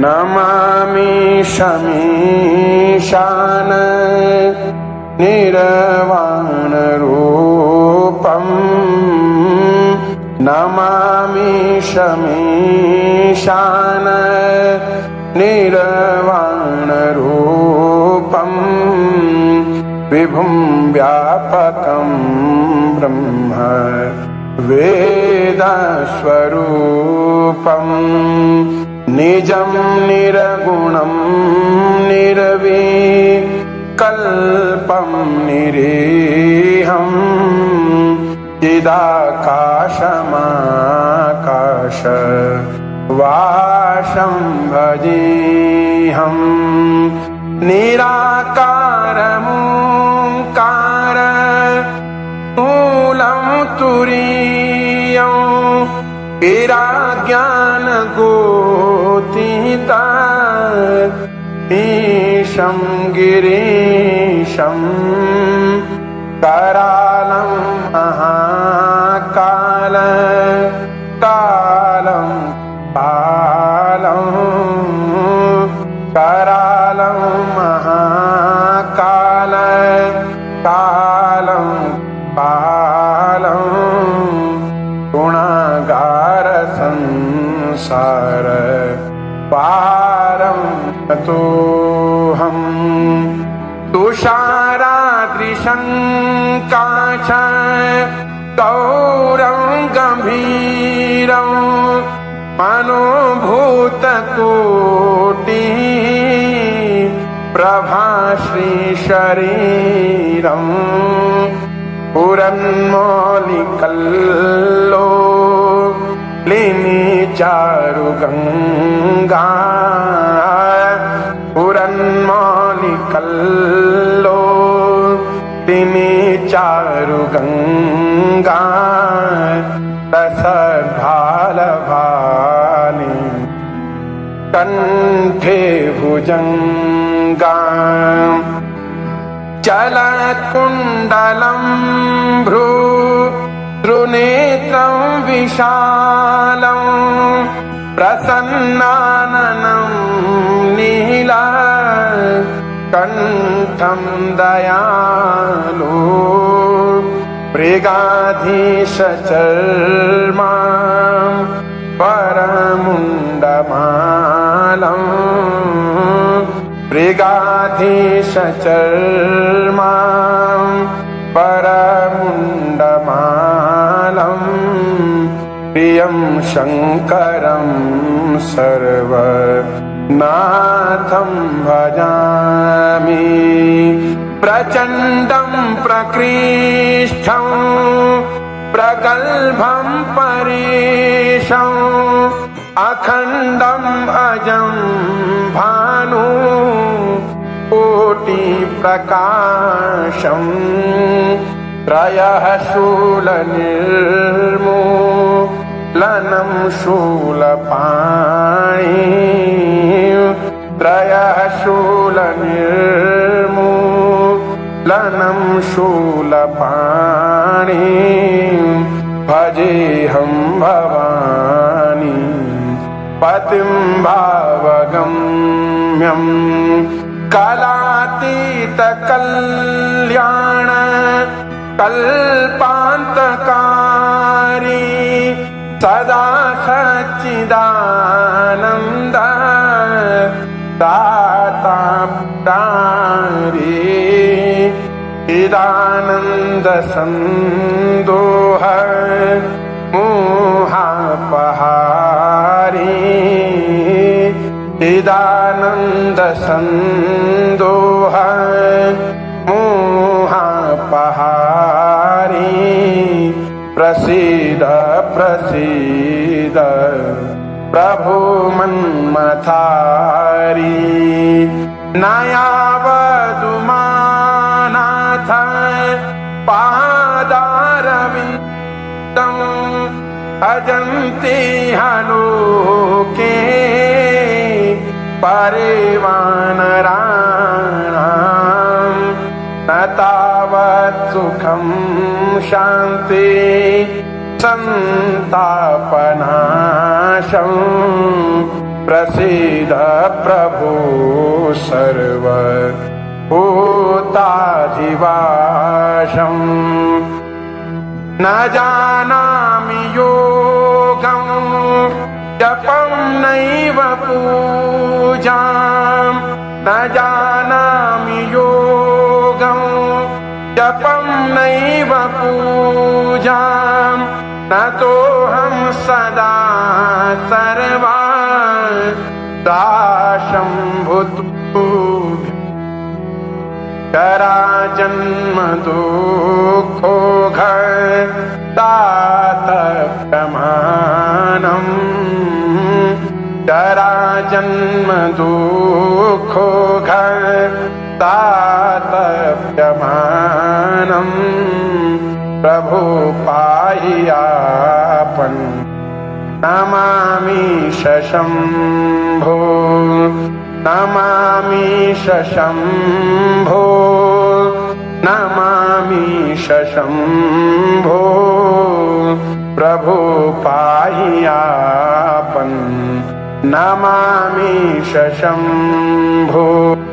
नमामि शमीशान निर्वाणरूपम् नमामि शमीशान निर्वाणरूपम् विभुं व्यापकं ब्रह्म वेदस्वरूपम् निजं निर्गुणं निर्विकल्पं निरीहं चिदाकाशमाकाश वाशं भजेऽहं निराकारमोङ्कार मूलं तुरीयं विराज्ञानगोतीता ईशं गिरीशं करालं महाकाल कालं कालं करालं महाकाल कालं कालं गुणागार संसार पारं ततोऽहं तुषारादृशं काश गौरं गम्भीरं मनोभूतकोटि प्रभाश्रीशरीरं पुरन्मौलिकल्लोलिनी चारुगङ्गा पुरन्मौलिकल्लोलिनी चारुगङ्गा रसभालभाली कण्ठे भुजङ्गा चलत्कुण्डलं भ्रूनेत्रं विशालं प्रसन्नाननं नीलकण्ठं दयालु मृगाधीशचर्मा परमुण्डमालं मृगाधीशचर्मा परमुण्डमालं प्रियं शङ्करं सर्वनाथं भजामि प्रचण्डं प्रकृष्टं प्रगल्भं परेशम् अखण्डम् अजं भानु कोटिप्रकाशम् त्रयः शूलनिर्मूलनं शूलपाणि त्रयः शूलनिर्मूलनं शूलपाणि भजेऽहं भवानी पतिं भावगम्यं कलातीतकल्याण कल्पान्तकारी सदा सच्चिदानन्द दाता प्राणी चिदानन्द सन्दोह मोहापहारी चिदानन्द सन्दोह मोहापहारी प्रसीद प्रसीद प्रभु मन्मथारी नयावदुमानाथ पादारविन्दं भजन्ति हलोके परिवानराणां न तावत् सुखं शान्ति सन्तापनाशं प्रसीद प्रभु सर्वभूताधिवासम् न जानामि योगं जपं नैव पूजां न जानामि योगं जपं नैव पूजां न तोऽहं सदा सर्वदा शम्भुतुभ्यं जराजन्म दुःखोघतातप्रमाणम् जराजन्म दुःखोघतातप्रमाणम् प्रभु पाहि आपन् नमामि शम्भो नमामि शम्भो नमामि शम्भो प्रभु पाहि आपन् नमामि शम्भो।